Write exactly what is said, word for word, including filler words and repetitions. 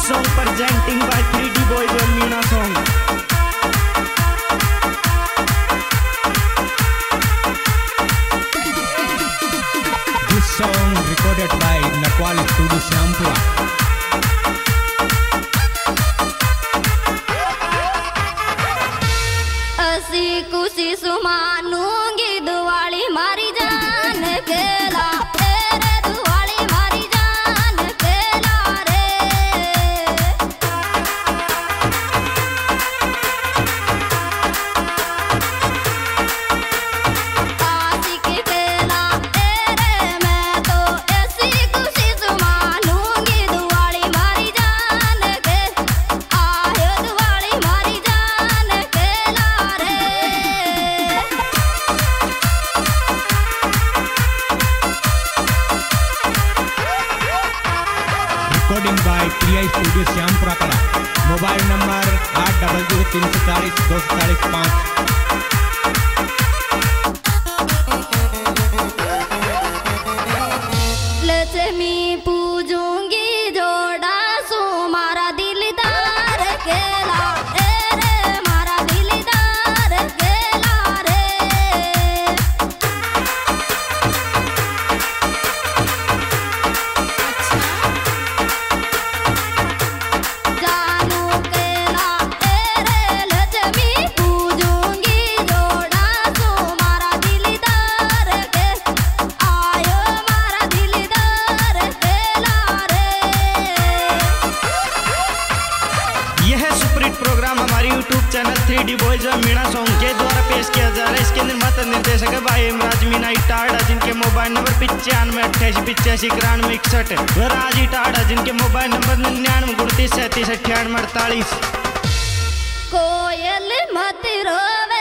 song presenting by three D Boys and Meena song. This song recorded by Nakwal Studio Syampura. असी खुशी सुमानूंगी दुआली मारी जान केला तेरे दुआली मारी जान केला रे आशिक केला तेरे मैं तो ऐसी खुशी सुमानूंगी दुआली मारी जान के आयो दुआली मारी जान केला रे Recording by three I Studio Syampura Kala. Mobile number आठ डबल जीरो तीन सौ चालीस दो सौ चालीस पाँच. लक्ष्मी पूजूंगी जोड़ा सो मारा दिलदार केला रे मारा दिलदार केला रे जानू केला तेरे लक्ष्मी पूजूंगी जोड़ा सो मारा दिलदार के आयो मारा दिलदार केला रे यह सुपरहिट प्रोग्राम हमारी YouTube channel three D boys और मीणा सॉन्ग के द्वारा पेश किया जा रहा है। इसके निर्माता निर्देशक है भाई इमराज मीना इटाड़ा, जिनके मोबाइल नंबर पिचानवे अट्ठाईस पिचासी इक्यानवे इकसठ। राज इटाड़ा, जिनके मोबाइल नंबर निन्यानवे उनतीस सैंतीस अट्ठानवे अड़तालीस। कोयल मत रोवे